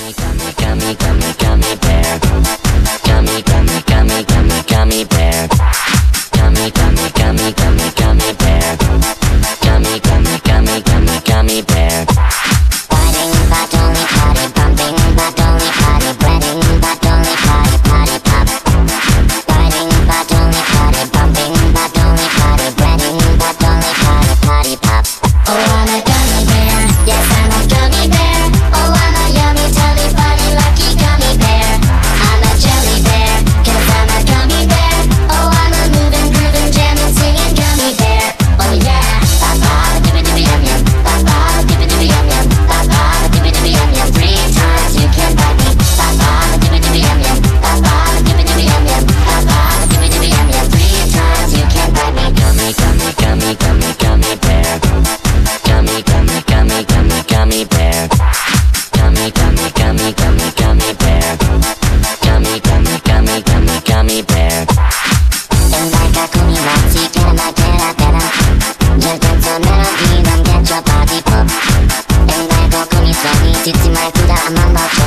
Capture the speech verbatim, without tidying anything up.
Gummy, gummy, gummy, gummy, gummy bear. Gummy, gummy, gummy, gummy, gummy bear. Gummy, gummy, gummy, gummy, gummy bear. Gummy, gummy, gummy, gummy, gummy bear. Biting, but only party, bumping, but only party, breading, but only party, party pop. Biting, but only party, bumping, but only party, breading, but only party, party pop. Oh, I'm a gummy bear. Yes, I'm a gummy bear. Oh, I'm a yummy, telly, funny, lucky gummy bear. I'm a jelly bear, cause I'm a gummy bear. Oh, I'm a moving, grooving, jamming, singing gummy bear. Oh yeah, ba-ba, dibby-dibby yum yum. Ba-ba, dibby-dibby yum yum. Ba-ba, dibby-dibby yum yum. Three times you can bite me. Ba-ba, dibby-dibby yum yum. Ba-ba, dibby-dibby yum yum. Ba-ba, dibby-dibby yum yum. Three times you can bite me. Gummy, gummy, gummy, gummy, gummy bear. Gummy, gummy, gummy, gummy, gummy bear. Gummy, gummy, gummy, gummy, gummy bear. Gummy, gummy, gummy, gummy, gummy bear. And like a kumi watsi, get my terra terra. Just dance a melody, don't get your body pop. And like a kumi swaggy, titsy my kuda, I'm on